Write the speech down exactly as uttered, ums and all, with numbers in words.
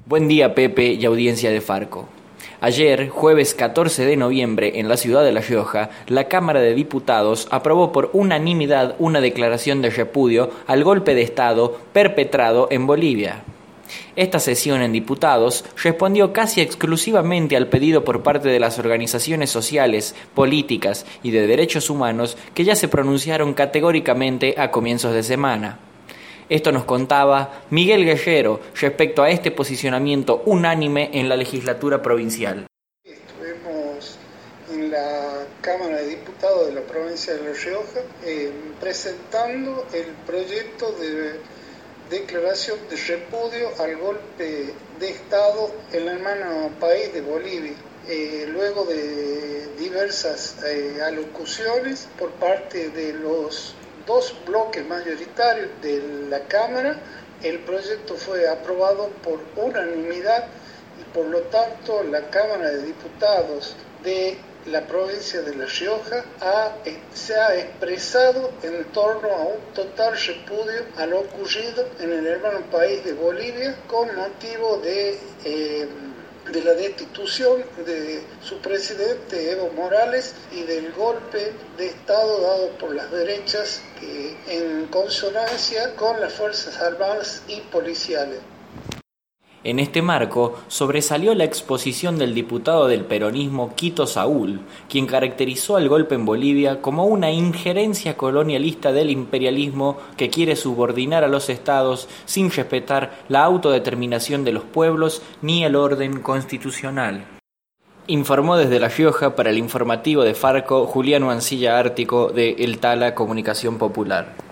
Buen día, Pepe y audiencia de Farco. Ayer, jueves catorce de noviembre, en la ciudad de La Rioja, la Cámara de Diputados aprobó por unanimidad una declaración de repudio al golpe de Estado perpetrado en Bolivia. Esta sesión en diputados respondió casi exclusivamente al pedido por parte de las organizaciones sociales, políticas y de derechos humanos que ya se pronunciaron categóricamente a comienzos de semana. Esto nos contaba Miguel Guerrero respecto a este posicionamiento unánime en la legislatura provincial. Estuvimos en la Cámara de Diputados de la provincia de La Rioja eh, presentando el proyecto de declaración de repudio al golpe de Estado en el hermano país de Bolivia. Eh, luego de diversas eh, alocuciones por parte de los dos bloques mayoritarios de la Cámara, el proyecto fue aprobado por unanimidad y por lo tanto la Cámara de Diputados de la provincia de La Rioja ha, se ha expresado en torno a un total repudio a lo ocurrido en el hermano país de Bolivia con motivo de... Eh, de la destitución de su presidente Evo Morales y del golpe de Estado dado por las derechas que, en consonancia con las Fuerzas Armadas y policiales. En este marco, sobresalió la exposición del diputado del peronismo Quito Saúl, quien caracterizó al golpe en Bolivia como una injerencia colonialista del imperialismo que quiere subordinar a los estados sin respetar la autodeterminación de los pueblos ni el orden constitucional. Informó desde La Rioja para el informativo de Farco Juliano Ancilla Ártico de El Tala Comunicación Popular.